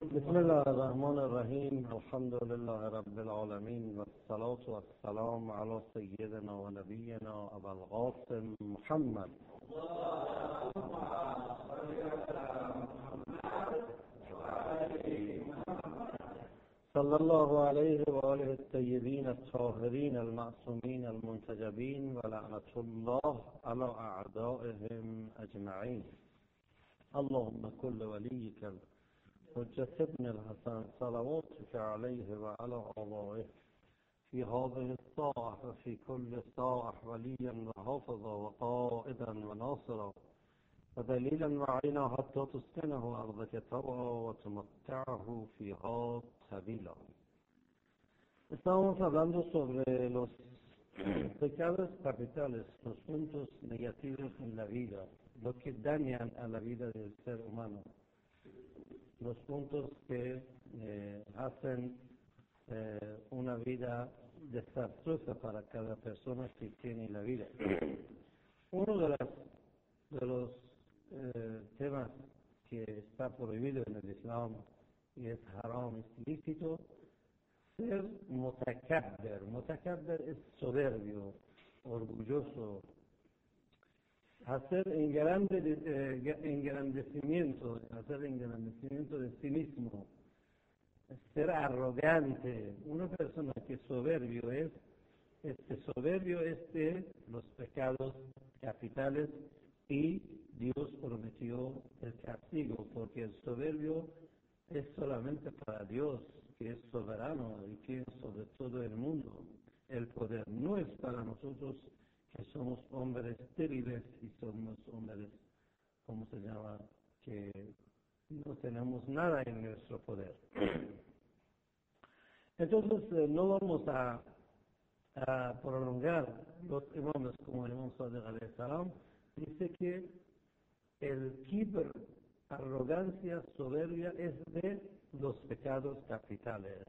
بسم الله الرحمن الرحيم الحمد لله رب العالمين والصلاة والسلام على سيدنا ونبينا أبا القاسم محمد صلى الله عليه وآله الطيبين الطاهرين المعصومين المنتجبين ولعنة الله على أعدائهم أجمعين. اللهم كل وليك حجة ابن الحسن صلواتك عليه وعلى آبائه في هذه الساعة وفي كل ساعة وليا وحافظا وقائدا وناصرا ودليلا معينا حتى تسكنه أرضك طوعا وتمتعه فيها سبيلا. Estamos hablando sobre los pecados capitales, los puntos negativos en la vida, lo que dañan a la vida del ser humano, los puntos que hacen una vida desastrosa para cada persona que tiene la vida. Uno de los temas que está prohibido en el Islam y es haram, es ilícito, ser mutakabber. Mutakabber es soberbio, orgulloso, hacer engrandecimiento de sí mismo, ser arrogante. Una persona que soberbio es de los pecados capitales y Dios prometió el castigo, porque el soberbio es solamente para Dios, que es soberano y tiene sobre todo el mundo el poder. No es para nosotros que somos hombres débiles y somos hombres, ¿cómo se llama?, que no tenemos nada en nuestro poder. Entonces no vamos a prolongar los imames como el imam Sadiq alayhi salam. Dice que el kibr, arrogancia, soberbia, es de los pecados capitales.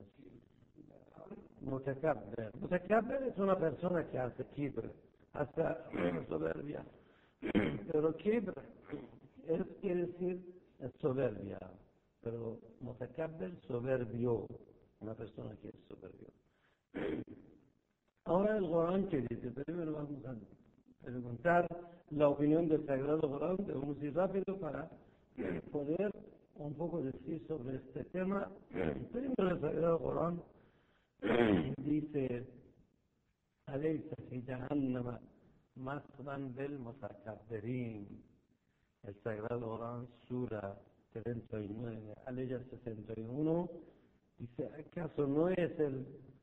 Mutakabber es una persona que hace kibr, hace soberbia, pero kibr quiere decir soberbia, pero mutakabber, soberbio, una persona que es soberbio. Ahora el Corán que dice, primero vamos a preguntar la opinión del Sagrado Corán, debemos ir rápido para poder un poco decir sobre este tema. Primero el Sagrado Corán dice: Alaysa fi jahannama maswan lil mutakabbirin. El Sagrado Corán, Sura 39, Aleya 61, dice: ¿acaso no es el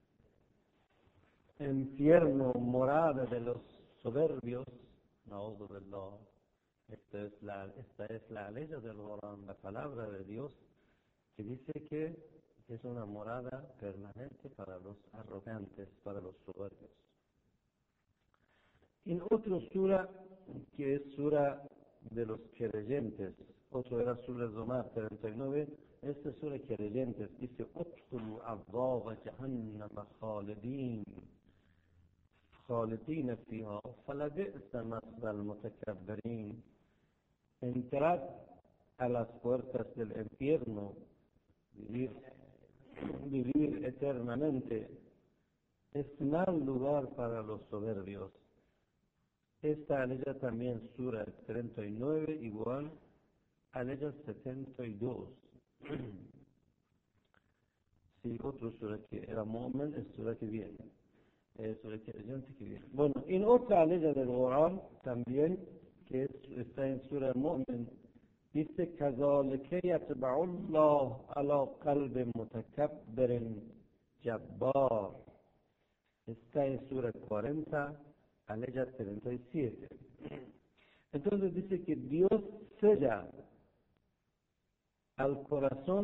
infierno morada de los soberbios? Na'udhu billah. Esta es la ley del Corán, la palabra de Dios, que dice que es una morada permanente para los arrogantes, para los soberbios. En otra sura, que es sura de los creyentes, otro era sura Zumar 39, esta sura creyentes dice: "Udkhulu abwaaba jahannama خالدين فيها فلبئس مثوى المتكبرين". Entrad a las puertas del infierno, vivir eternamente, es mal lugar para los soberbios. Esta aleya también sura 39, igual aleya 72. Sí, otro sura que era Mu'min, es sura que viene. Bueno, en otra aleya del Corán también, que está en Sura Mu'min, dice: كَذَلِكَ يَطْبَعُ اللَّهُ عَلَى قَلْبِ مُتَكَبِّرٍ جَبَّارٍ. Está en Sura 40, aleya 37. Entonces dice que Dios sella al corazón,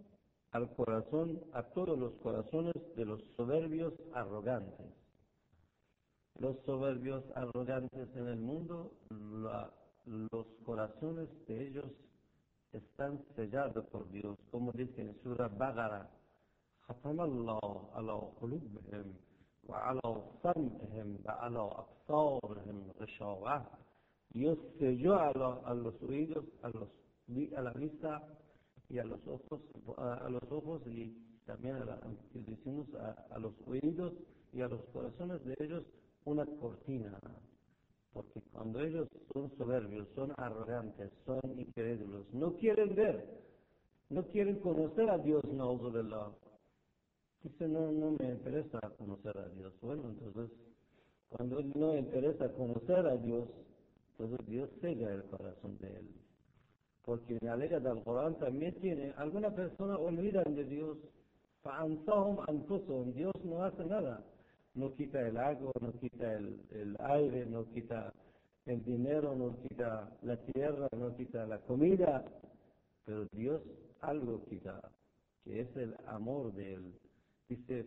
a todos los corazones de los soberbios arrogantes. Los soberbios arrogantes en el mundo, los corazones de ellos están sellados por Dios, como dice en Sura Baqara: ختم الله على قلوبهم وعلى سمعهم وعلى أبصارهم غشاوة. Dios selló a los oídos, a la vista y a los ojos y también que decimos a los oídos y a los corazones de ellos una cortina. Porque cuando ellos son soberbios, son arrogantes, son incrédulos, no quieren ver, no quieren conocer a Dios, na'udhu billah. Dice, no me interesa conocer a Dios. Bueno, entonces, cuando él no interesa conocer a Dios, entonces Dios sella el corazón de él. Porque en la ley del Corán también tiene, algunas personas olvidan de Dios, فَأَنْسَهُمْ أَنْفُسُهُمْ, Dios no hace nada. No quita el agua, no quita el aire, no quita el dinero, no quita la tierra, no quita la comida, pero Dios algo quita, que es el amor de Él. Dice,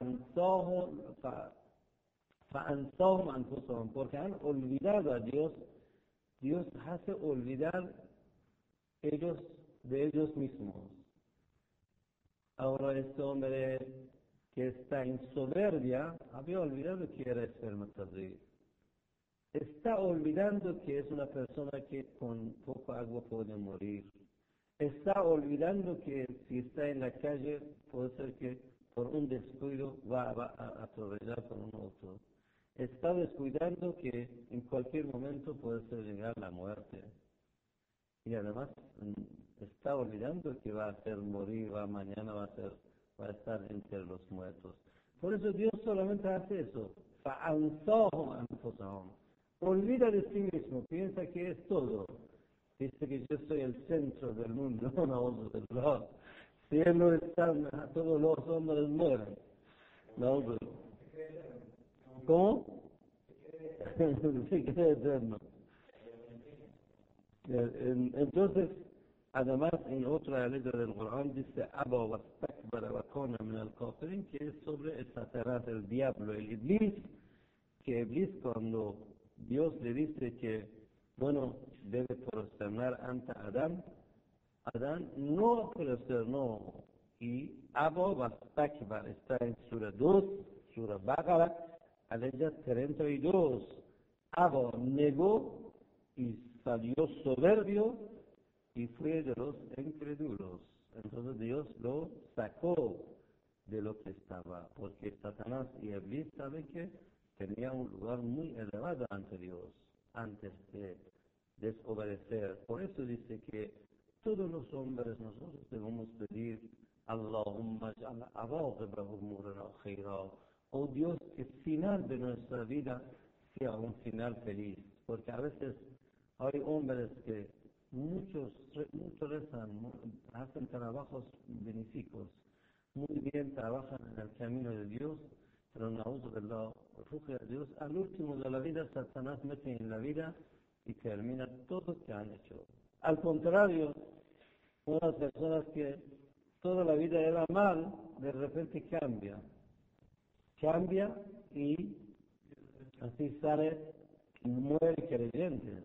فَأَنْسَهُمْ أَنْفُسُهُمْ, porque han olvidado a Dios, Dios hace olvidar ellos de ellos mismos. Ahora este hombre que está en soberbia, había olvidado que era espermatozoide. Está olvidando que es una persona que con poco agua puede morir. Está olvidando que si está en la calle, puede ser que por un descuido va a atropellar por un auto. Está descuidando que en cualquier momento puede ser llegar la muerte. Y además está olvidando que va a hacer morir, mañana va a estar entre los muertos. Por eso Dios solamente hace eso. فَأَنْسَاهُمْ أَنفُسَهُمْ. Olvida de sí mismo, piensa que es todo. Dice que yo soy el centro del mundo, no, si él no está, todos los hombres mueren. No, ¿cómo? Sí, que es eterno. Entonces, además, en otra letra del Corán dice Aba wastakbara wa kana min al-kafirin, que es sobre el Satanás, el diablo, el Iblis, que Iblis cuando Dios le dice que, bueno, debe prosternar ante Adán, Adán no prosternó y Aba wastakbara, está en Sura 2, Sura Baqara, aleya 32. Aba negó y salió soberbio y fue de los incrédulos. Entonces Dios lo sacó de lo que estaba, porque Satanás y Iblis saben que tenía un lugar muy elevado ante Dios, antes de desobedecer. Por eso dice que todos los hombres nosotros debemos pedir, Allahumma ja'al awaqiba umurina khayra. Oh Dios, que el final de nuestra vida sea un final feliz, porque a veces hay hombres que muchos rezan, hacen trabajos benéficos, muy bien trabajan en el camino de Dios, pero na'udhu billah, refugio a Dios, al último de la vida Satanás mete en la vida y termina todo lo que han hecho. Al contrario, unas personas que toda la vida era mal, de repente cambia y así sale, muere creyentes.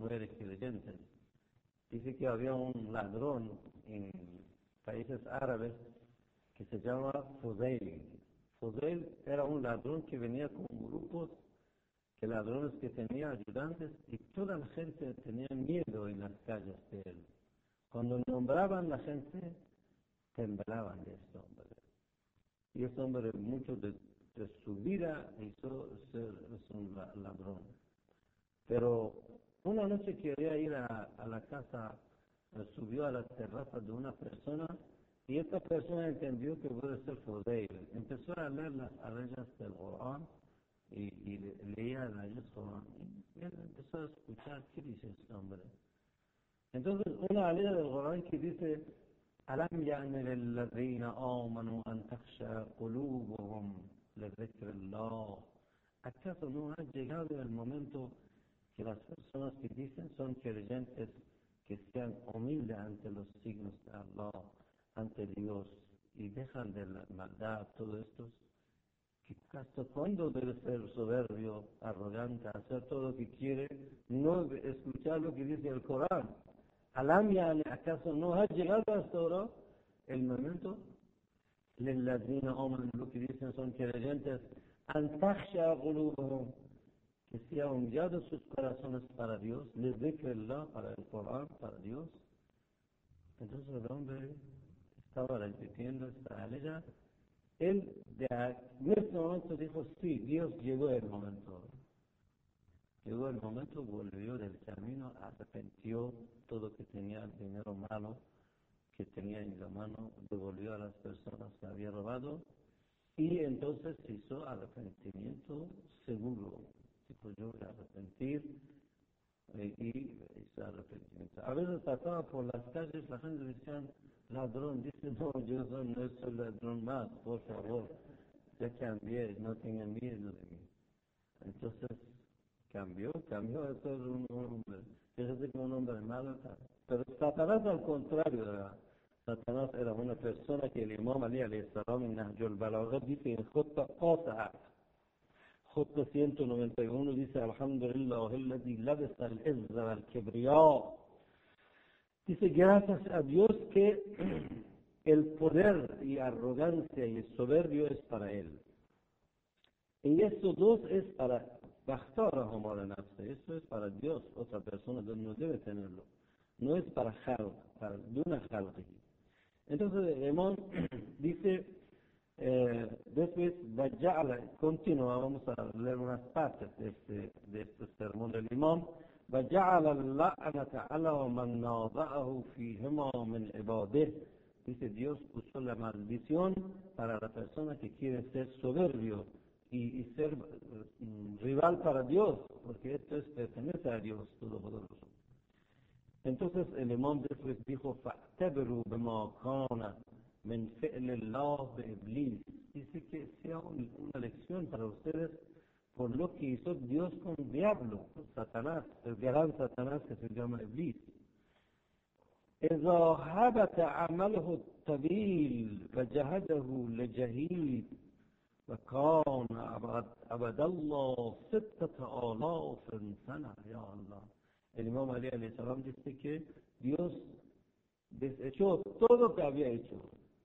Dice que había un ladrón en países árabes que se llama Fudail. Fudail era un ladrón que venía con grupos de ladrones que tenía ayudantes y toda la gente tenía miedo en las calles de él. Cuando nombraban la gente, temblaban de este hombre. Y este hombre mucho de su vida hizo ser un ladrón. Pero una noche quería ir a la casa, subió a la terraza de una persona y esta persona entendió que puede ser Fudail. Empezó a leer las aleyas del Corán y leía las aleyas del Corán. Y él empezó a escuchar qué dice este hombre. Entonces una aleya del Corán que dice ألم يأن للذين آمنوا أن تخشى قلوبهم لذكر الله. ¿Acaso no ha llegado el momento que las personas que dicen son creyentes que sean humildes ante los signos de Allah, ante Dios, y dejan de la maldad, todo esto? ¿Hasta cuándo debe ser soberbio, arrogante, hacer todo lo que quiere, no escuchar lo que dice el Corán? ¿Acaso no ha llegado hasta ahora el momento? للذين آمنوا, lo que dicen son creyentes, أن تخشى قلوبهم, que sean humillados sus corazones para Dios, les decre Allah, para el Corán, para Dios. Entonces el hombre estaba repitiendo esta aleya. Él en ese momento dijo, sí, Dios llegó el momento. Llegó el momento, volvió del camino, arrepintió todo lo que tenía, el dinero malo que tenía en la mano, devolvió a las personas que había robado, y entonces hizo arrepentimiento seguro. Dijo, yo voy a arrepentir, y hizo arrepentimiento. A veces pasaba por las calles, la gente decía, ladrón, dice, no, yo no soy ladrón más, por favor, ya cambié, no tengan miedo de mí. Entonces, cambió, eso es un hombre, fíjese que un hombre malo, pero Satanás al contrario, Satanás era una persona que el Imam Ali alayhi salam en Nahjul Balagha dice en Jutta Qata'a, Jutta 191 dice, Alhamdulillah, alladhi labisa al-izza wal-kibriya. Dice, gracias a Dios que el poder y arrogancia y el soberbio es para él. Y estos dos es para Bakhtarahum ala nafsi, eso es para Dios, otra persona no debe tenerlo. No es para Khalq, para Duna Khalqi. Entonces el imam dice, después continúa, vamos a leer unas partes de este sermón del imam. وجعل اللعنة على من ناضعه فيهما من عباده. Dice, Dios puso la maldición para la persona que quiere ser soberbio y ser rival para Dios, porque esto pertenece a Dios Todopoderoso. Entonces el imam después dijo, فَاعْتَبِرُوا بِمَا كَانَ مِنْ فِعْلِ اللَّهِ بِإِبْلِيسِ. Dice que sea una lección para ustedes por lo que hizo Dios con el diablo, Satanás, el gran Satanás que se llama Iblis. إذا هبت عمله الطويل وجهده لجهيد وكان عبد الله 6000 سنة يا الله. El Imam Ali alayhi salam dice que Dios desechó todo lo que había hecho.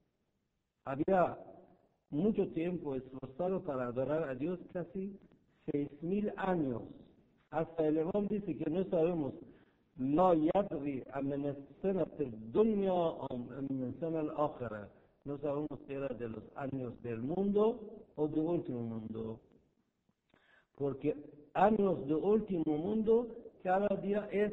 Había mucho tiempo esforzado para adorar a Dios, casi 6000 años. Hasta el Imam dice que no sabemos لا يدري من السنة الدنيا أو من السنة الآخرة. No sabemos si era de los años del mundo o del último mundo. Porque años del último mundo cada día es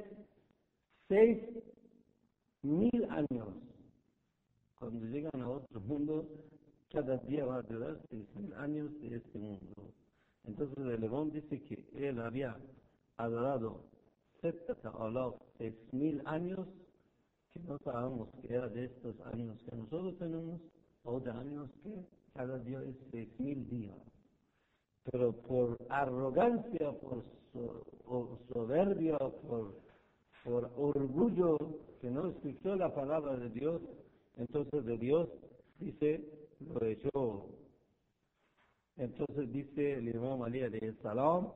6000 años. Cuando llegan a otro mundo, cada día va a durar 6000 años de este mundo. Entonces el Imam dice que él había adorado 6000 años, que no sabemos que era de estos años que nosotros tenemos, o de años que cada día es 6000 días. Pero por arrogancia, por soberbia, por orgullo, que no escuchó la palabra de Dios, entonces de Dios, dice, lo echó. Entonces dice el Imam Ali alayhi salam,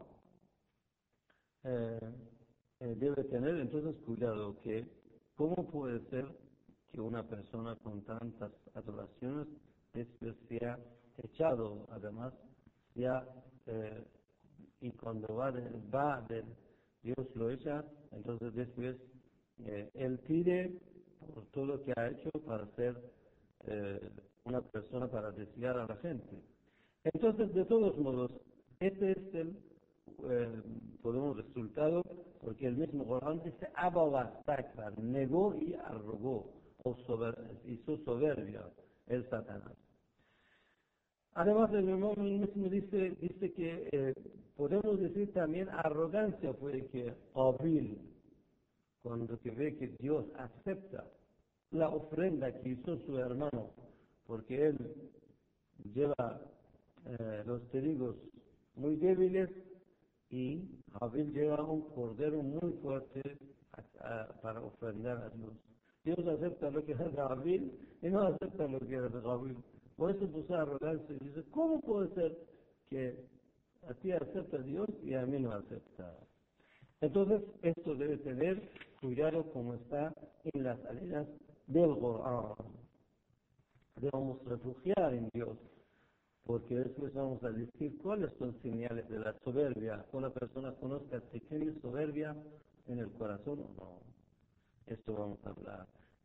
debe tener entonces cuidado, que cómo puede ser que una persona con tantas adoraciones después sea echado, además ya, y cuando va de Dios lo echa, entonces después él pide por todo lo que ha hecho para ser una persona para desviar a la gente. Entonces, de todos modos, este es el podemos resultado, porque el mismo Corán dice Aba wastakbar, negó y arrogó, o hizo soberbia el Satanás. Además el Imam mismo dice que podemos decir también arrogancia fue que Qabil, cuando que ve que Dios acepta la ofrenda que hizo su hermano, porque él lleva los trigos muy débiles, y Habil lleva un cordero muy fuerte para ofrendar a Dios. Dios acepta lo que hace Habil y no acepta lo que hace Habil. Por eso puso arrogancia y dice, ¿cómo puede ser que a ti acepta Dios y a mí no acepta? Entonces, esto debe tener cuidado como está en las salidas del Corán. Debemos refugiar en Dios, porque después vamos a decir cuáles son señales de la soberbia. Una persona conozca si tiene soberbia en el corazón o no. Esto vamos a hablar.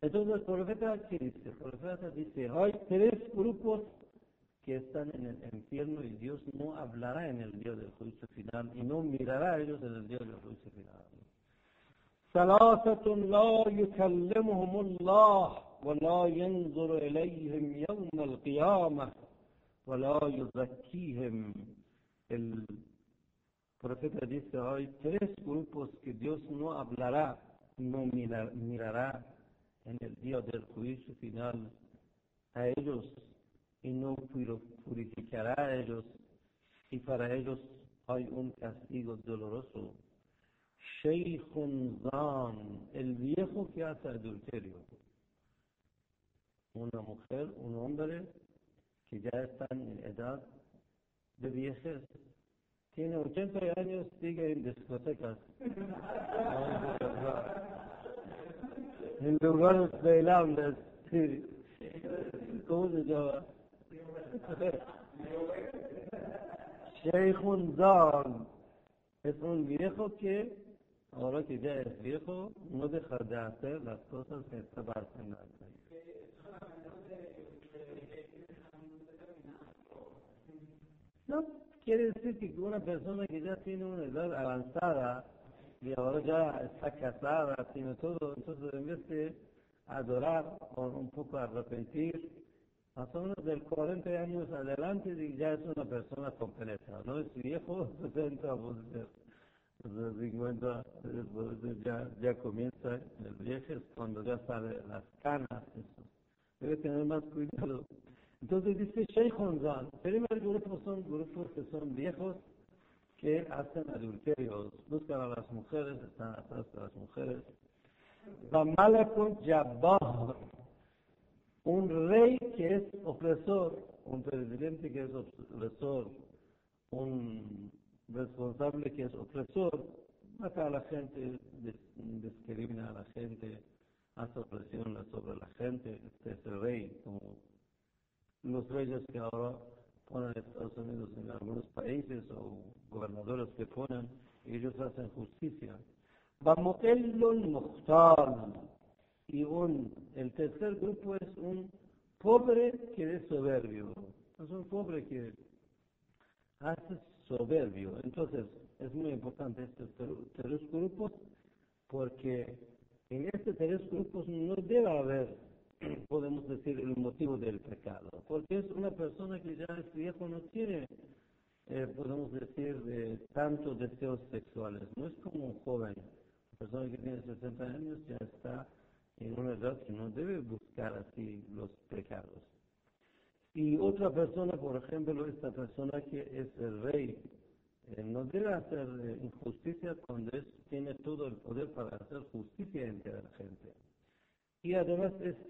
Entonces el profeta, ¿qué dice? El profeta dice, hay tres grupos que están en el infierno y Dios no hablará en el día del juicio final y no mirará a ellos en el día del juicio final. ثلاثة لا يكلمهم الله ولا ينظر إليهم يوم القيامة ولا يزكيهم. El profeta dice, hay tres grupos que Dios no hablará, no mirará en el día del juicio final a ellos y no purificará a ellos, y para ellos hay un castigo doloroso. Sheikhun Zan, el viejo que hace adulterio. Una mujer, un hombre que ya está en edad de viejez, tiene 80 años, sigue en discotecas, en lugares bailables, sí. ¿Cómo se llama? Sheikhun Zan es un viejo que, ahora que ya es viejo, no deja de hacer las cosas que estaba haciendo antes. No, quiere decir que una persona que ya tiene una edad avanzada y ahora ya está casada, tiene todo, entonces en vez de adorar o un poco arrepentir, más o menos del 40 años adelante y ya es una persona completa, no es viejo, 60, pues, de 50, pues, ya comienza el viejo, cuando ya sale las canas, eso. Debe tener más cuidado. Entonces dice Sheikhun Zan, el primer grupo son grupos que son viejos que hacen adulterios, buscan a las mujeres, están atrás de las mujeres. Malakun Jabbar, un rey que es opresor, un presidente que es opresor, un responsable que es opresor, mata a la gente, discrimina a la gente, hace opresión sobre la gente. Este es el rey, como los reyes que ahora ponen en Estados Unidos en algunos países o gobernadores que ponen, ellos hacen justicia. Bamotelun Mukhtar. Y el tercer grupo es un pobre que es soberbio. Es un pobre que hace soberbio. Entonces, es muy importante estos tres grupos porque en estos tres grupos no debe haber, podemos decir, el motivo del pecado. Porque es una persona que ya es viejo, no tiene, podemos decir, tantos deseos sexuales. No es como un joven. La persona que tiene 60 años ya está en una edad que no debe buscar así los pecados. Y otra persona, por ejemplo, esta persona que es el rey, no debe hacer injusticia cuando tiene todo el poder para hacer justicia entre la gente. Y además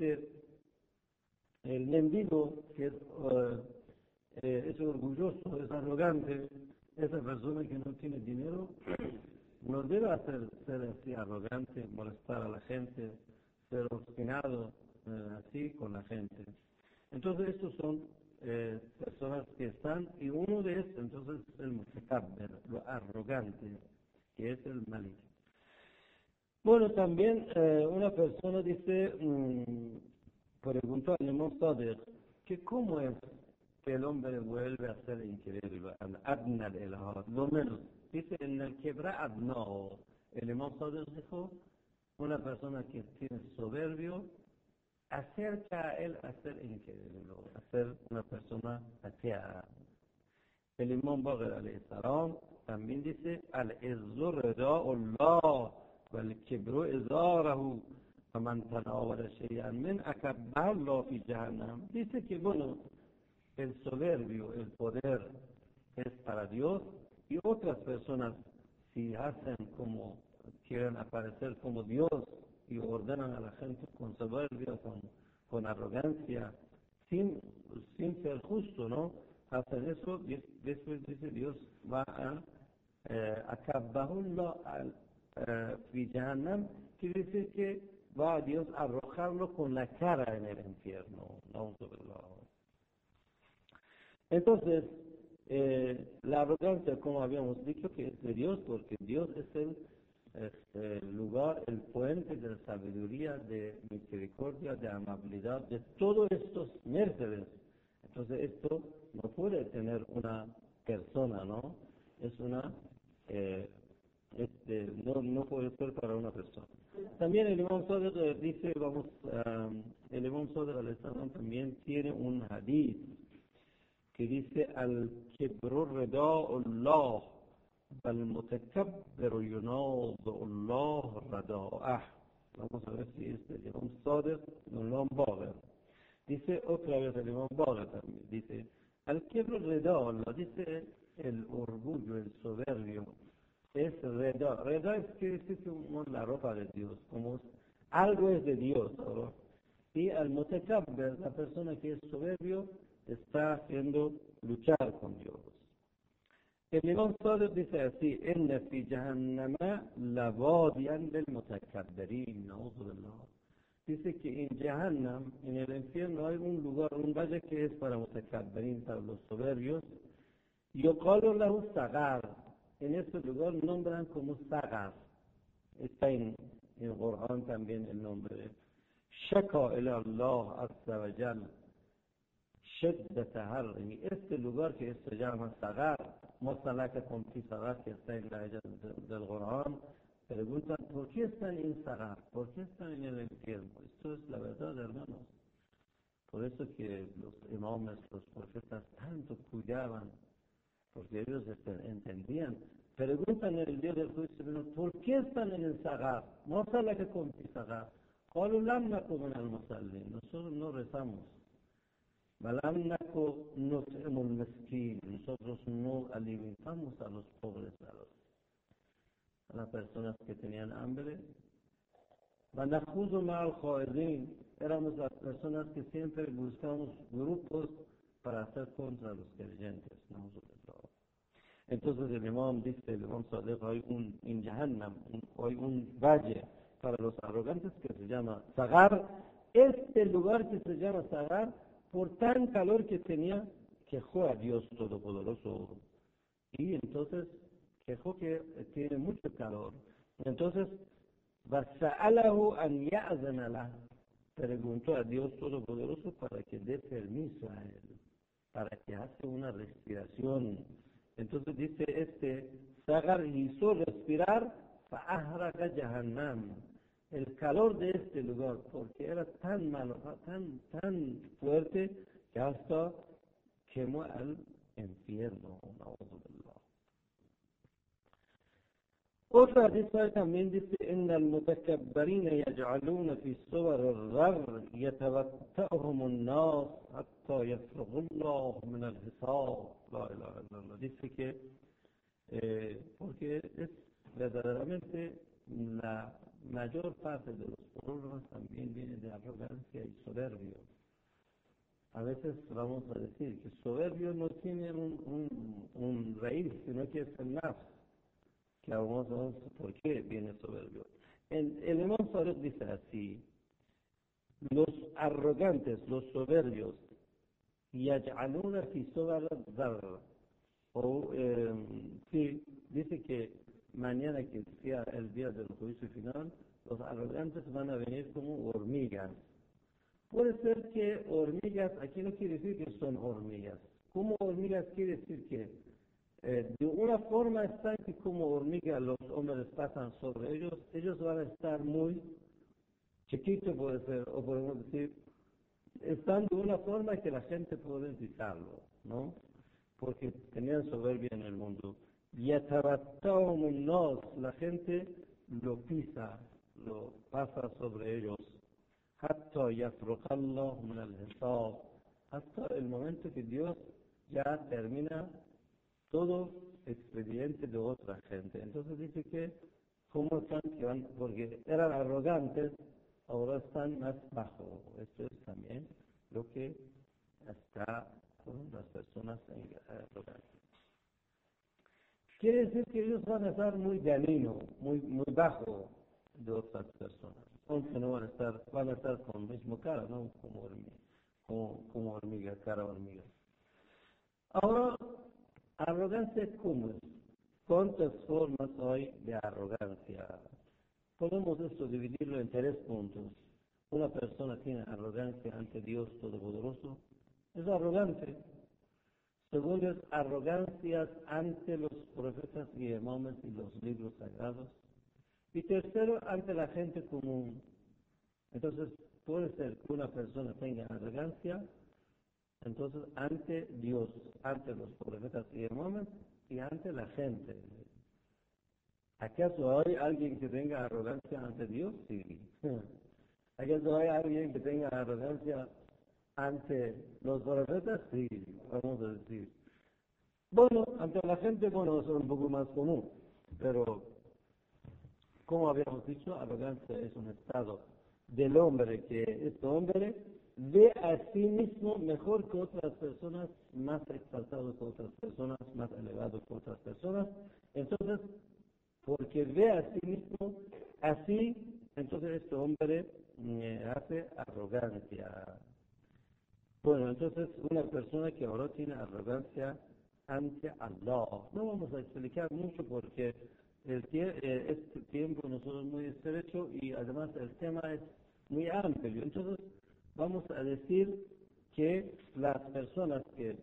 el mendigo que es orgulloso, es arrogante, esa persona que no tiene dinero, no debe ser así arrogante, molestar a la gente, ser obstinado así con la gente. Entonces estos son personas que están, y uno de estos entonces es el mutakabber, lo arrogante, que es el malik. Bueno, también una persona dice, preguntó al Imam Sadiq, que cómo es que el hombre vuelve a ser increíble, al adna de lo menos. Dice, en el quebra adnao, el Imam Sadiq dijo, una persona que tiene soberbio, acerca a él a ser increíble, a ser una persona atea. El Imam Bagher alayhi salam también dice, al-izzu rida'ullah, wal-kibru izarahu, faman tanawala shay'an min akabbahu Allah fi jahannam. Dice que, bueno, el soberbio, el poder es para Dios, y otras personas, si hacen como quieren aparecer como Dios y ordenan a la gente con soberbia, con arrogancia, sin ser justo, ¿no? Hacen eso, y después dice Dios va a acabahullah fi jahannam, quiere decir que va a Dios a arrojarlo con la cara en el infierno. Entonces, la arrogancia, como habíamos dicho, que es de Dios, porque Dios es el este lugar, el puente de sabiduría, de misericordia, de amabilidad, de todos estos mercedes. Entonces esto no puede tener una persona, ¿no? Es una, no puede ser para una persona. También el Imam Sadiq dice, el Imam Sadiq al-Islam también tiene un hadith que dice, al-kibru rida'ullah, al-mutakabbir yunadullah rada'ah. Vamos a ver si es el Imam Sadiq o el Imam Bagher. Dice otra vez el Imam Bagher también, dice, al-kibru rida'ullah, dice el orgullo, el soberbio, es reda. Reda es que es como la ropa de Dios, como algo es de Dios, ¿no? Y al mutakabbir, la persona que es soberbio, está haciendo luchar con Dios. El Imam Sadiq dice así, inna fi jahannama lavadiyan lil mutakabbirin, na'udhu billah. Dice que en Jahannam, en el infierno, hay un lugar, un valle que es para mutakabbirin, para los soberbios. Yuqalu lahu sagar. En este lugar nombran como sagar. Está en el Corán también el nombre. Shaka ila Allah azza wa jal. Shiddata harri. Este lugar que se llama sagar, Mosalaka con sagar que está en la ayat del Corán, preguntan, ¿por qué están en sagar? ¿Por qué están en el infierno? Esto es la verdad, hermanos. Por eso que los imames, los profetas, tanto cuidaban, porque ellos entendían. Preguntan en el día del juicio, ¿por qué están en el sagar? Mosalaka con sagar. قالوا لم نكن من المصلين. Nosotros no rezamos. ولم نكن نطعم المسكين. Nosotros no alimentamos a los pobres, a las personas que tenían hambre. ونخوض مع الخائضين. Éramos las personas que siempre buscamos grupos para hacer contra los creyentes. Entonces el imam dice, el imam Sadiq, en Jahannam, hay un valle para los arrogantes que se llama Sagar. Este lugar que se llama Sagar, por tan calor que tenía, quejó a Dios Todopoderoso. Y entonces quejó que tiene mucho calor. Entonces, Vasa'alahu an ya'zana lah, preguntó a Dios Todopoderoso para que dé permiso a él, para que haga una respiración. Entonces dice Sagar hizo respirar fa'ahraqa Jahannam. El calor de este lugar, porque era tan malo, tan fuerte, que hasta quemó al infierno. Otra hadith también dice, إن المتكبرين يجعلون في صور الغر يتبتأهم الناس حتى يفرغ الله من الحساب. La ilaha illallah. Dice que, porque es verdaderamente la mayor parte de los problemas también viene de arrogancia y soberbio. A veces vamos a decir que soberbio no tiene un raíz, sino que es el nafs. Que vamos a ver por qué viene soberbio. El Imam Sadiq dice así, los arrogantes, los soberbios, yaj'aluna fi sawar al-dharr. Sí, dice que mañana que sea el día del juicio final, los arrogantes van a venir como hormigas. Puede ser que hormigas, aquí no quiere decir que son hormigas. Como hormigas quiere decir que de una forma están que como hormigas los hombres pasan sobre ellos, ellos van a estar muy chiquitos, puede ser, o podemos decir, están de una forma que la gente puede pisarlo, ¿no? Porque tenían soberbia en el mundo. La gente lo pisa, lo pasa sobre ellos. Hasta el momento que Dios ya termina todo expediente de otra gente. Entonces dice que, ¿cómo están? Porque eran arrogantes, ahora están más bajos. Esto es también lo que está con las personas arrogantes. Quiere decir que ellos van a estar muy dañinos, muy bajo de otras personas. Entonces no van a estar con el mismo cara, ¿no? Como hormiga, cara hormiga. Ahora, arrogancia, ¿cómo es? ¿Cuántas formas hay de arrogancia? Podemos esto dividirlo en 3 puntos. Una persona tiene arrogancia ante Dios Todopoderoso, es arrogante. Segundo es arrogancias ante los profetas y imames y los libros sagrados. Y tercero, ante la gente común. Entonces, puede ser que una persona tenga arrogancia, entonces, ante Dios, ante los profetas y imames y ante la gente. ¿Acaso hay alguien que tenga arrogancia ante Dios? Sí. ¿Acaso hay alguien que tenga arrogancia ante los profetas? Sí, vamos a decir. Bueno, ante la gente, bueno, eso es un poco más común, pero como habíamos dicho, arrogancia es un estado del hombre que este hombre ve a sí mismo mejor que otras personas, más exaltado que otras personas, más elevado que otras personas. Entonces, porque ve a sí mismo así, entonces este hombre hace arrogancia. Bueno, entonces una persona que ahora tiene arrogancia ante Allah. No vamos a explicar mucho porque este tiempo nosotros es muy estrecho y además el tema es muy amplio. Entonces vamos a decir que las personas que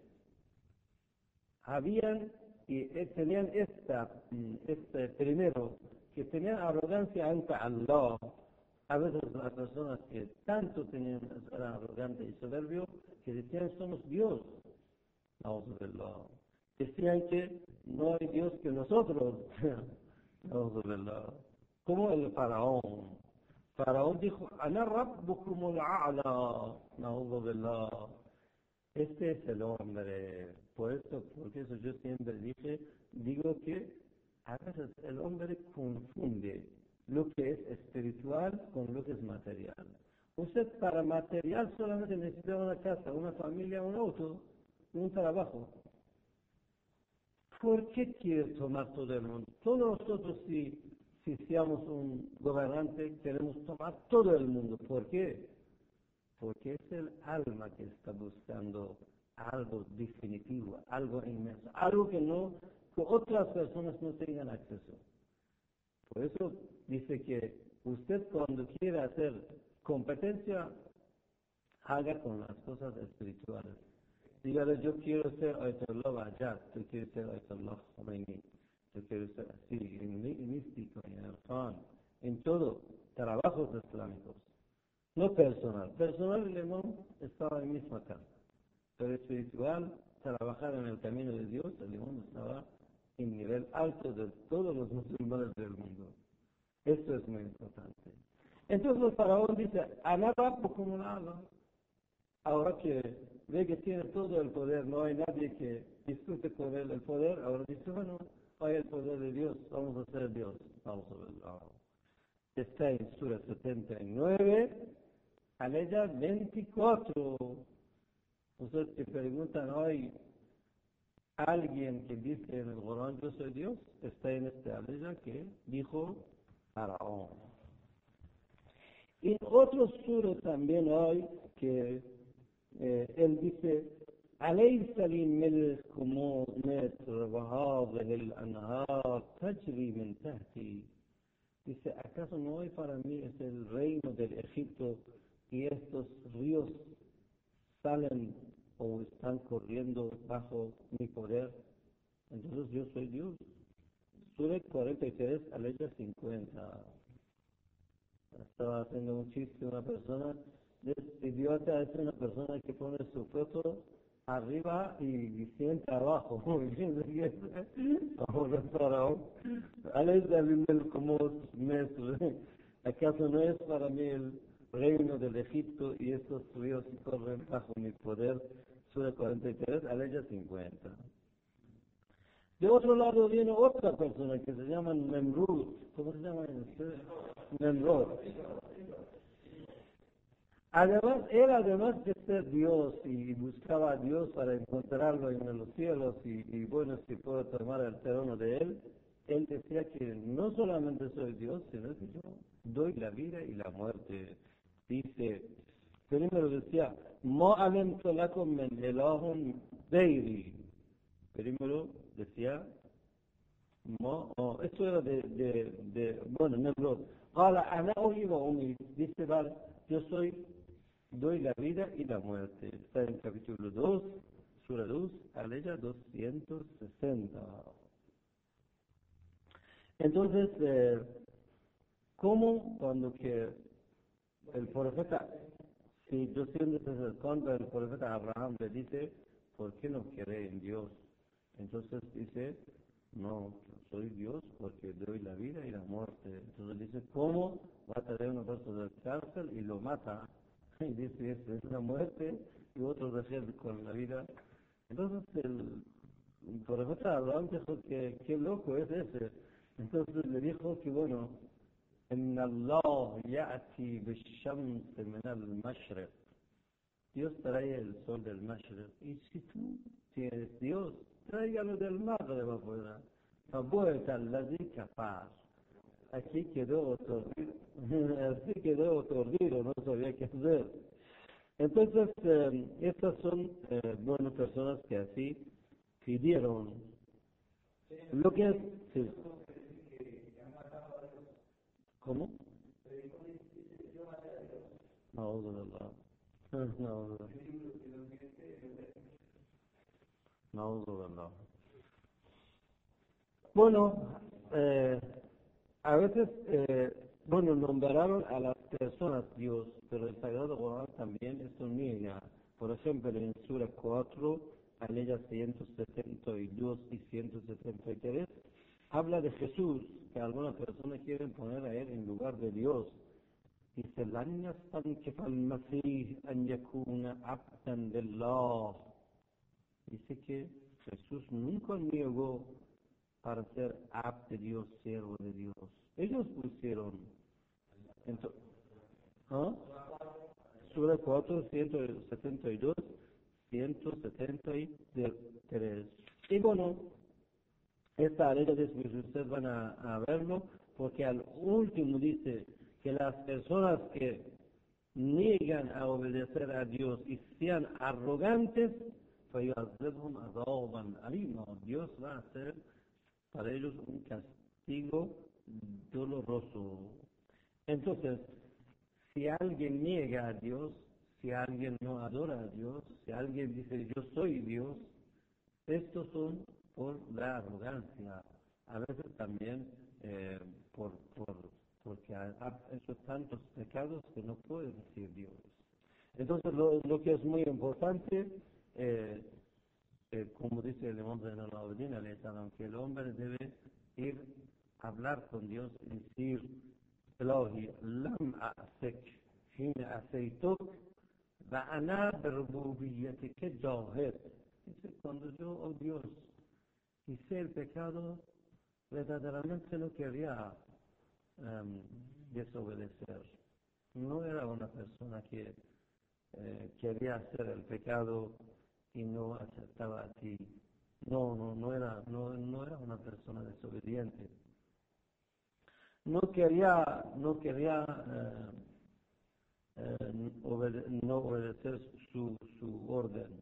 habían y tenían primero, que tenían arrogancia ante Allah. A veces las personas que tanto tenían arrogante y soberbio, que decían somos Dios. Vamos a verlo. Decían que no hay Dios que nosotros. Vamos a verlo. Como el faraón. Faraón dijo, Ana rabbukumul a'la. Vamos a verlo. Este es el hombre. Por eso yo siempre digo que a veces el hombre confunde lo que es espiritual con lo que es material. Usted para material solamente necesita una casa, una familia, un auto, un trabajo. ¿Por qué quiere tomar todo el mundo? Todos nosotros, si seamos un gobernante, queremos tomar todo el mundo. ¿Por qué? Porque es el alma que está buscando algo definitivo, algo inmenso, algo que otras personas no tengan acceso. Por eso dice que usted cuando quiere hacer competencia, haga con las cosas espirituales. Dígale, yo quiero ser Ayatollah Bajat, yo quiero ser Ayatollah Khomeini, yo quiero ser así, en místico, en el Khan, en todo, trabajos islámicos. No personal. Personal el imam estaba en la misma casa. Pero espiritual, trabajar en el camino de Dios, el imam estaba en nivel alto de todos los musulmanes del mundo. Esto es muy importante. Entonces el faraón dice, Ana rabbukum al-a'la. Ahora que ve que tiene todo el poder, no hay nadie que discute con él el poder, ahora dice, bueno, hay el poder de Dios, vamos a ser Dios. Vamos a verlo. Está en Sura 79, Aleya 24. Ustedes se preguntan hoy, alguien que dice en el Corán, yo soy Dios, está en este Aleya que dijo Faraón. Y en otro sura también hay que él dice, أليس للملك مصر وهذه الأنهار تجري من تحتي. Dice, ¿acaso no hay para mí es el reino del Egipto y estos ríos salen o están corriendo bajo mi poder? Entonces yo soy Dios. Sura 43, aleya 50. Estaba haciendo un chiste una persona, idiota es una persona que pone su foto arriba y sienta abajo. Ahora faraón. ¿Acaso no es para mí el reino del Egipto y estos ríos corren bajo mi poder? Sura 43, aleya 50. De otro lado viene otra persona que se llama Nemrud. ¿Cómo se llama usted? Nemrud. Además de ser Dios y buscaba a Dios para encontrarlo en los cielos y bueno, si puedo tomar el trono de él decía que no solamente soy Dios, sino que yo doy la vida y la muerte. Dice, primero decía, Mo alimtu lakum min ilahun ghairi. Primero decía, esto era bueno, Nemrod. Ahora, Ana Oliva Umi, dice, vale, yo doy la vida y la muerte. Está en capítulo 2, Sura 2, Aleya 260. Entonces, ¿cómo cuando que el profeta, si 260, el profeta Abraham le dice, ¿por qué no cree en Dios? Entonces dice, no, soy Dios porque doy la vida y la muerte. Entonces dice, ¿cómo va a traer una persona de la cárcel y lo mata? Y dice, es una muerte y otro defiende con la vida. Entonces el profeta Abraham dijo que qué loco es ese. Entonces le dijo que bueno, en Allah ya'ti بالشمس من المشرق. Dios trae el sol del Mashriq. Y si tú tienes Dios, tráigalo del Maghreb afuera. فبهت الذي كفر. Aquí quedó aturdido, así quedó aturdido, no sabía qué hacer. Entonces, estas son, bueno, personas que así pidieron. Lo que es, sí. ¿Cómo? No, no, no. Bueno, a veces, bueno, nombraron a las personas Dios, pero el Sagrado Corán también esto niega. Por ejemplo, en Sura 4, aleya 172 y 173, habla de Jesús, que algunas personas quieren poner a él en lugar de Dios. Dice, لن يستنكف المسيح أن يكون عبدا لله. Dice que Jesús nunca negó para ser abd de Dios, siervo de Dios. Ellos pusieron, entonces, ¿ah? Sura 4, 172, 173. Y bueno, esta aleya después ustedes van a verlo, porque al último dice que las personas que niegan a obedecer a Dios y sean arrogantes, فيعذبهم عذابا أليما. Dios va a hacer para ellos un castigo doloroso. Entonces, si alguien niega a Dios, si alguien no adora a Dios, si alguien dice yo soy Dios, estos son por la arrogancia. A veces también porque ha hecho tantos pecados que no puede decir Dios. Entonces, lo que es muy importante, como dice el imam de Al-Abidin, que el hombre debe ir a hablar con Dios y decir, Elohi, lam a'sek, hina aseituk, va'ana berububiyyatika jahid. Dice, cuando yo, oh Dios, hice el pecado, verdaderamente no quería desobedecer. No era una persona que quería hacer el pecado y no aceptaba a ti. No era una persona desobediente. No quería no obedecer su orden.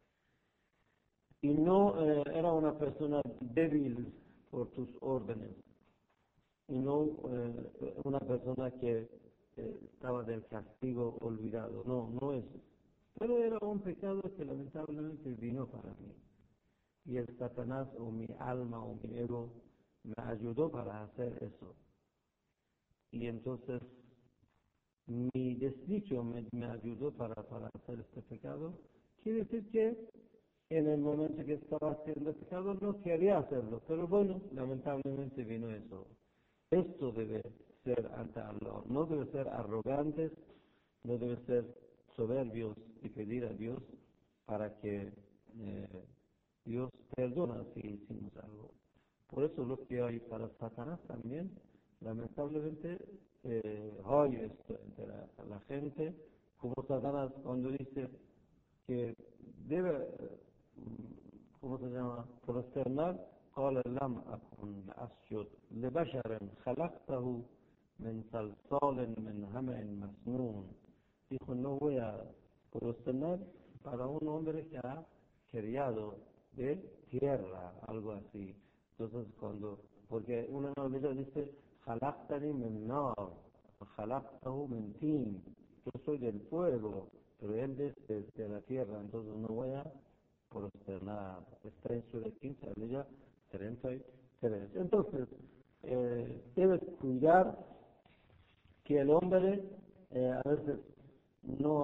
Y no era una persona débil por tus órdenes. Y no una persona que estaba del castigo olvidado. No es. Pero era un pecado que lamentablemente vino para mí. Y el Satanás o mi alma o mi ego me ayudó para hacer eso. Y entonces mi desdicho me ayudó para hacer este pecado. Quiere decir que en el momento que estaba haciendo el pecado no quería hacerlo. Pero bueno, lamentablemente vino eso. Esto debe ser ante Allah. No debe ser arrogantes, no debe ser soberbios y pedir a Dios para que Dios perdona si hicimos algo. Por eso lo que hay para Satanás también, lamentablemente, hay esto entre la gente, como Satanás cuando dice que debe, ¿cómo se llama?, prosternar, قال لم أكن أسجد لبشر خلقته من صلصال من حمأ مسنون. Dijo, no voy a prosternar para un hombre que ha criado de tierra, algo así. Entonces porque una novela dice, Jalactani min nar, Jalactahu min tin, yo soy del fuego, pero él desde la tierra, entonces no voy a prosternar. Está en Sura 15, aleya 33. Entonces, debes cuidar que el hombre a veces no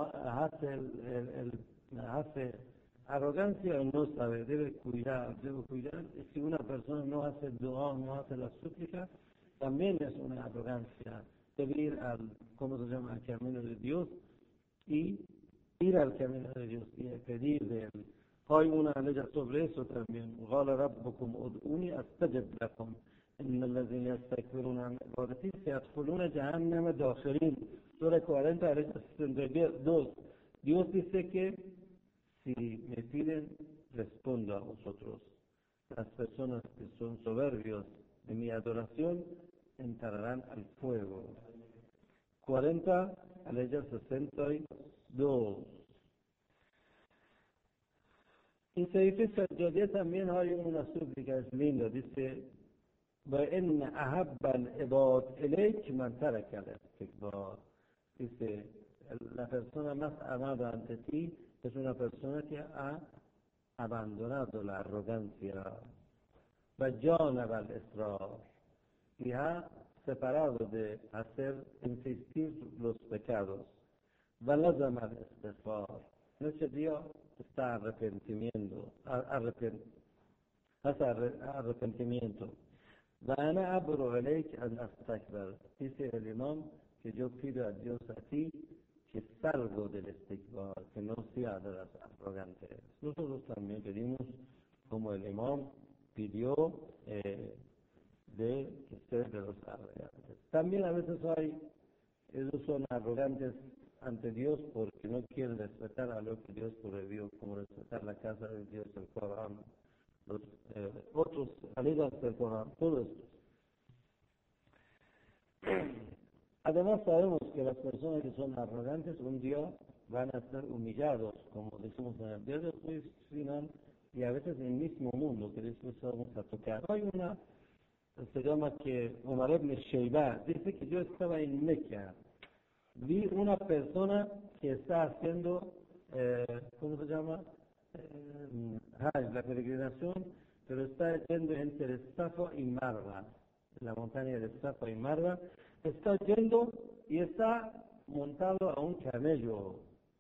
hace arrogancia y no sabe, debe cuidar. Si una persona no hace el dua, no hace la súplica, también es una arrogancia. Debe ir ¿cómo se llama?, al camino de Dios y ir al camino de Dios y pedir de él. Hay una ley sobre eso también. قال ربكم ادعوني استجب لكم ان الذين يستكبرون عن عبادتي سيدخلون جهنم داخرين. Sura 40, ley 62. Dios dice que si me piden, respondo a vosotros. Las personas que son soberbios de mi adoración entrarán al fuego. 40, ley 62. Y se dice, yo también hay una súplica, es lindo, dice, وَإِنَّ أَحَبَّ الْعِبَادِ إِلَيْكَ مَنْ تَرَكَ الْإِسْتِكْبَارَ. Dice, la persona más amada ante ti es una persona que ha abandonado la arrogancia, وَجَانَبَ الْإِسْرَارَ, y ha separado de insistir los pecados, وَلَزَمَ الْإِسْتِغْفَارَ, noche día está arrepentimiento. وأنا أبرغ إليك أن أستكبر. Dice el imam que yo pido a Dios a ti que salgo del istikbar, que no sea de las arrogantes. Nosotros también pedimos, como el imam pidió, de que ser de los arrogantes. También a veces ellos son arrogantes ante Dios porque no quieren respetar a lo que Dios prohibió, como respetar la casa de Dios, el Corán, los otros salidas del Corán, todo esto. Además sabemos que las personas que son arrogantes un día van a ser humillados, como decimos en el día del juicio final, y a veces en el mismo mundo que después vamos a tocar. Hay una, se llama que Umar ibn Shaybah, dice que yo estaba en Meca, vi una persona que está haciendo, ¿cómo se llama?, Hajj, la peregrinación, pero está yendo entre Safa y Marwa, la montaña de Safa y Marwa, está yendo y está montado a un camello.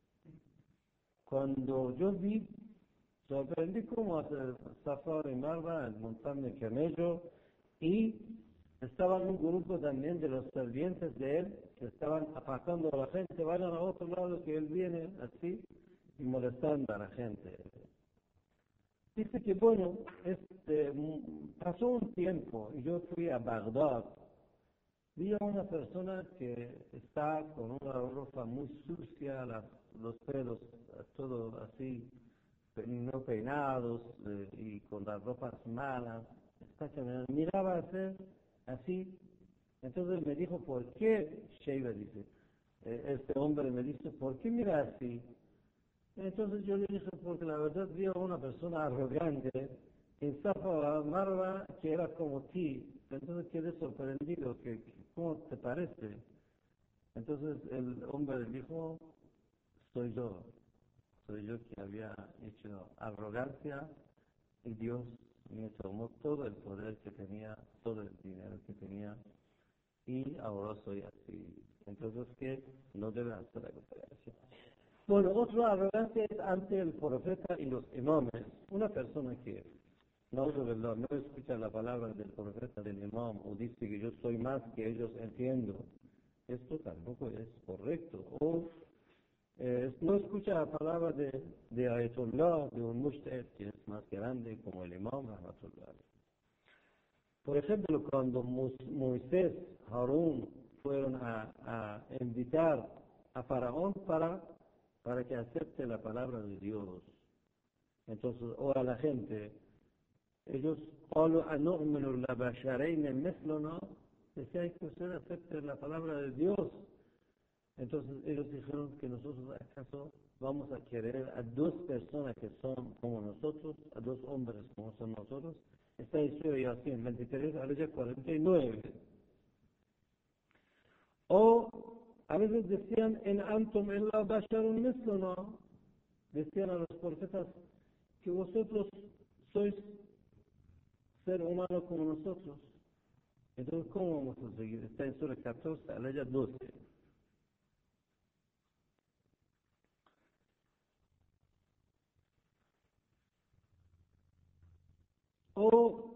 Cuando yo vi, sorprendí cómo hacer Safa y Marwa, el montar de camello, y estaba un grupo también de los sirvientes de él que estaban apartando a la gente, vayan a otro lado que él viene así y molestando a la gente. Dice que bueno, pasó un tiempo y yo fui a Bagdad, vi a una persona que está con una ropa muy sucia, los pelos todo así, no peinados y con las ropas malas, está caminando, miraba hacer así. Entonces me dijo, ¿por qué? Sheiba dice, este hombre me dice, ¿por qué mira así? Entonces yo le dije, porque la verdad vi a una persona arrogante en Safa Marwa que era como ti. Entonces quedé sorprendido, ¿cómo te parece? Entonces el hombre le dijo, soy yo que había hecho arrogancia y Dios me tomó todo el poder que tenía, todo el dinero que tenía y ahora soy así. Entonces que no debe hacer la comparación. Bueno, otra arrogancia es ante el profeta y los imames. Una persona que no escucha la palabra del profeta, del imam, o dice que yo soy más que ellos, entiendo. Esto tampoco es correcto. O no escucha la palabra de Ayatollah, de un mujtahid que es más grande, como el imam Rahmatullah. Por ejemplo, cuando Moisés, Harún, fueron a invitar a Faraón para que acepte la palabra de Dios. Entonces, o a la gente, ellos, decían que usted acepte la palabra de Dios. Entonces, ellos dijeron que nosotros, ¿acaso vamos a querer a dos personas que son como nosotros, a dos hombres como son nosotros? Está en Surah Yasin 23, aleya 49. O a veces decían, en Antum illa basharun misluna, decían a los profetas que vosotros sois ser humano como nosotros. Entonces, ¿cómo vamos a seguir? Está en Surah 14, aleya 12. O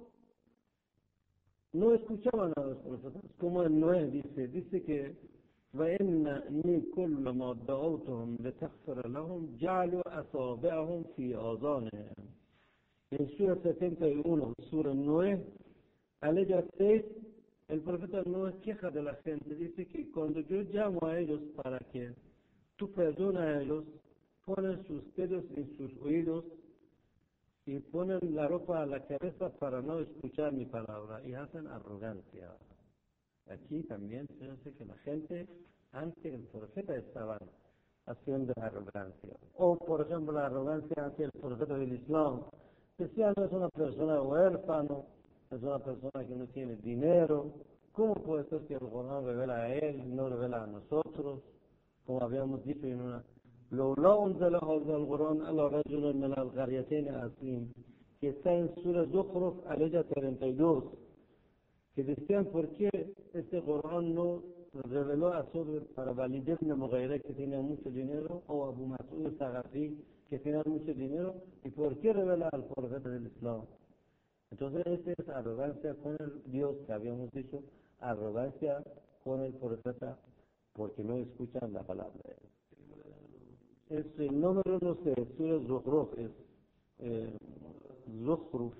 no escuchaban a los profetas, como en Noé dice que فإني كلما دعوتهم لتغفر لهم جعلوا أصابعهم في آذانهم. En Sura 71, Sura 9, aleya 6, el profeta Noé queja de la gente, dice que cuando yo llamo a ellos para que tú perdones a ellos, ponen sus dedos en sus oídos y ponen la ropa a la cabeza para no escuchar mi palabra y hacen arrogancia. Aquí también se hace que la gente, ante el profeta, estaban haciendo arrogancia. O, por ejemplo, la arrogancia ante el profeta del Islam. Decía, no es una persona huérfano, es una persona que no tiene dinero. ¿Cómo puede ser que el Corán revela a él y no revela a nosotros? Como habíamos dicho en una... لولا أنزل هذا القرآن على رجل من القريتين عظيم, que está en Surah Zukhruf, aleya 32, que decían por qué este Corán no reveló a sobre para Walid ibn Mughira, que tenía mucho dinero, o Abu Mas'ud Sagafi, que tenía mucho dinero, y por qué revela al profeta del Islam. Entonces esta es arrogancia con el Dios, que habíamos dicho, arrogancia con el profeta, porque no escuchan la palabra de él. Es el número, no sé, Surah Zukhruf, es Zukhruf,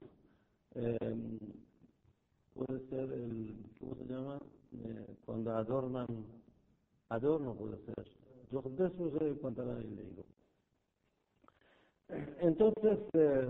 puede ser el, ¿cómo se llama? Cuando adorno puede ser. Yo de eso se contará y le digo. Entonces,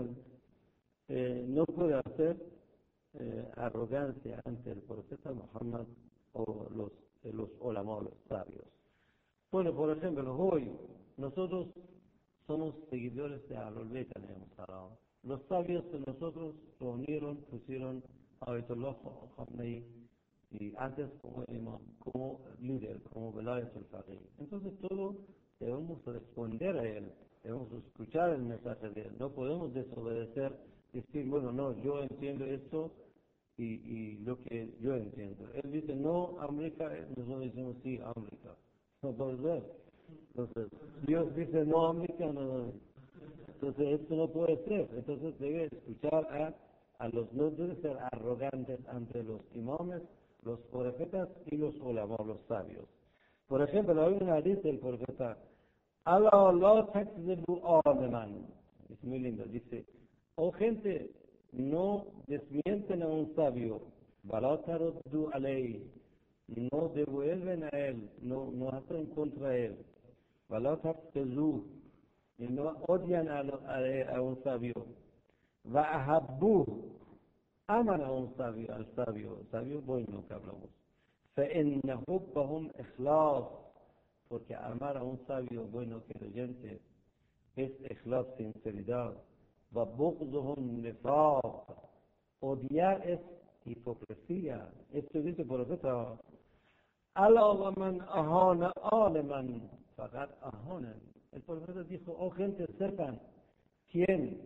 no puede hacer arrogancia ante el profeta Muhammad o los ulama, los sabios. Bueno, por ejemplo, hoy nosotros somos seguidores de Ahlul Bayt, los sabios de nosotros reunieron, pusieron a Ayatollah Khamenei y antes como imam, como líder, como Velayatul Faqih. Entonces todo debemos responder a él, debemos escuchar el mensaje de él, no podemos desobedecer, decir, bueno, no, yo entiendo esto y lo que yo entiendo. Él dice, no, América, nosotros decimos, sí, América. No puede ser. Entonces, Dios dice, no, América, no. Entonces, esto no puede ser. Entonces, debe escuchar a los, no debe ser arrogantes ante los imames, los profetas y los ulama, los sabios. Por ejemplo, hay un hadith del profeta, Allah takzibu aliman. Es muy lindo. Dice, oh gente, no desmienten a un sabio. Wala taruddu alayhi. No devuelven a él, no hacen contra él. Wala taqtazu. Y no odian a un sabio. Va ahabbu. Aman a un sabio, al sabio bueno que hablamos. فإن حبهم إخلاص, porque amar a un sabio bueno creyente es ikhlas, sinceridad. وبغضهم نفاق, odiar es hipocresía. Esto dice por el profeta, ألا ومن أهان عالما فقد أهانا. El profeta dijo, oh gente, sepan, quien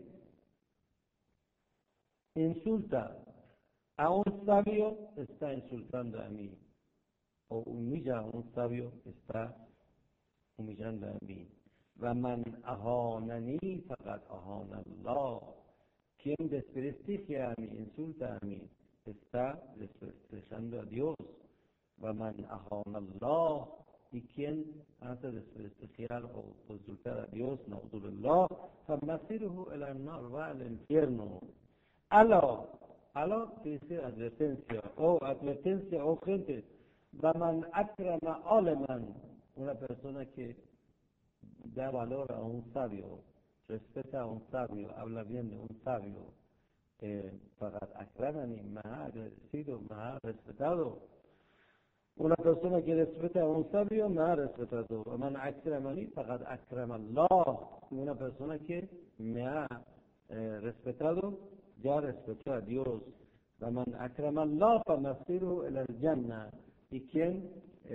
insulta a un sabio está insultando a mí, o humilla a un sabio está humillando a mí. ومن أهانني فقد أهان الله. Quien desprestigia a mí, insulta a mí, está desprestigiando a Dios. ومن أهان الله, y quien hace desprestigiar o insultar a Dios, نعوذ بالله, فمصيره إلى النار, va al infierno. Allah dice advertencia, oh gente, ومن أكرم عالما, una persona que da valor a un sabio, respeta a un sabio, habla bien de un sabio, para aclararme, me ha agradecido, me ha respetado. Una persona que respeta a un sabio me ha respetado. Man akramani faqad akrama Allah. Una persona que me ha respetado, ya respetó a Dios. فمن أكرم الله فمصيره إلى الجنة. ¿Y quién,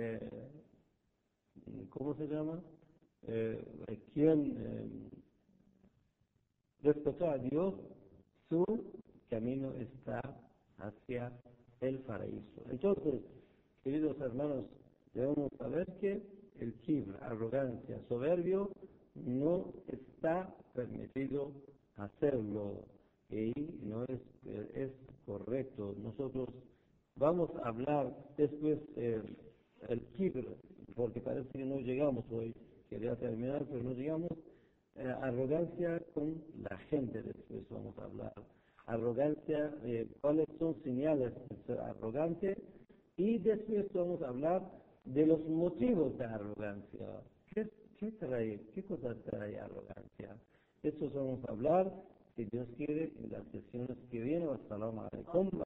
cómo se llama? Quien respetó a Dios, su camino está hacia el paraíso. Entonces, queridos hermanos, debemos saber que el kibr, arrogancia, soberbio, no está permitido hacerlo y no es correcto. Nosotros vamos a hablar después el kibr, porque parece que no llegamos hoy. Quería terminar, pero no llegamos. Arrogancia con la gente, después vamos a hablar. Arrogancia, cuáles son señales de ser arrogante, y después vamos a hablar de los motivos de arrogancia. ¿Qué cosa trae arrogancia? Eso vamos a hablar, si Dios quiere, en las sesiones que vienen. Assalamu alaikum.